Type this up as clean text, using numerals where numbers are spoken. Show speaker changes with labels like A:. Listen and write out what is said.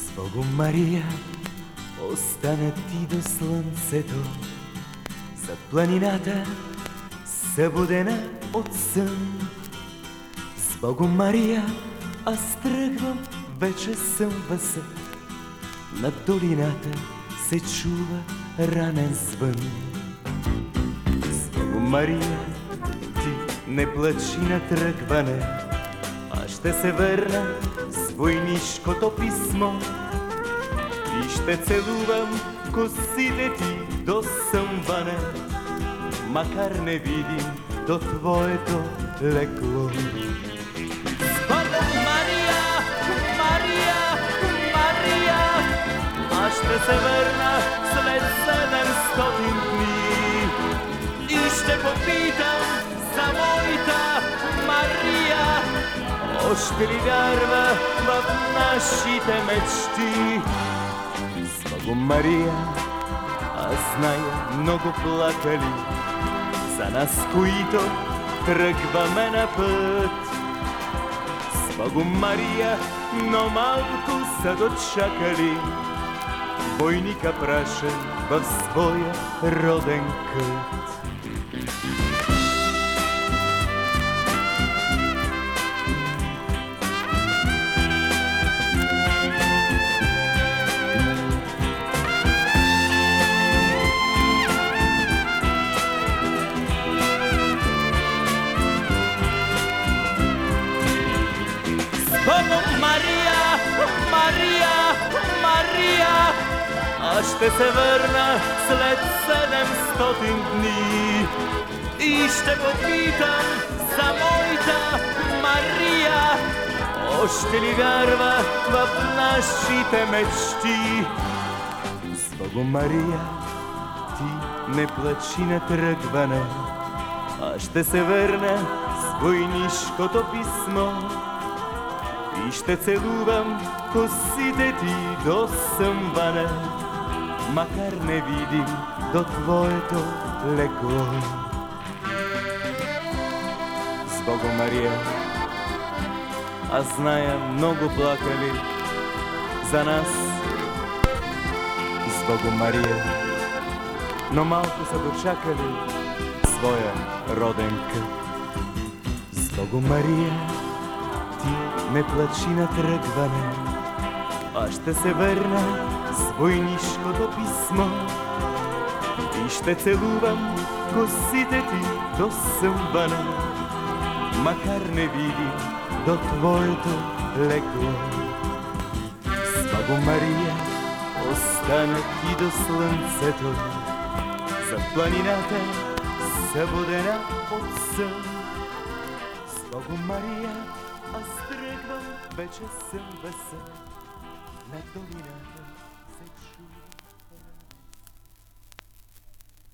A: Богом, Мария, остана ти до слънцето, зад планината, събудена от сън. С Богом, Мария, аз тръгвам, вече съм въсъд. Над долината се чува ранен звън. С Богом, Мария, ти не плачи на тръгване, аз ще се върна с войнишкото писмо и ще целувам косите ти до съмване, макар не видим до твоето лекло. С Богом, Мария, Мария, Мария, аз ще се върна след 700 дни и ще попитам за моята Мария, още ли вярва в нашите мечти. С Богом, Мария, аз зная, много плакали за нас, които тръгваме на път. С Богом, Мария, но малко са дочакали войника прашен в своя роден кът.
B: Богом, Мария, Мария, Мария, аз ще се върна след 700 дни и ще попитам за моята Мария, още ли вярва в нашите мечти.
A: С Богом, Мария, ти не плачи на тръгване, аз ще се върна с войнишкото писмо и ще целувам косите ти до съмване, макар не видим до твоето лекло. С Богом, Мария, аз зная, много плакали за нас. С Богом, Мария, но малко са дочакали своя роден кът. С Богом, Мария, ти не плачи на тръгване, аз ще се върна с войнишкото писмо и ще целувам косите ти до съмване, макар не видим до твоето лекло. С Богом, Мария, остана ти до слънцето, зад планината, събудена от сън. С Богом, Мария, аз тръгвам, вече съм въсъд над долината.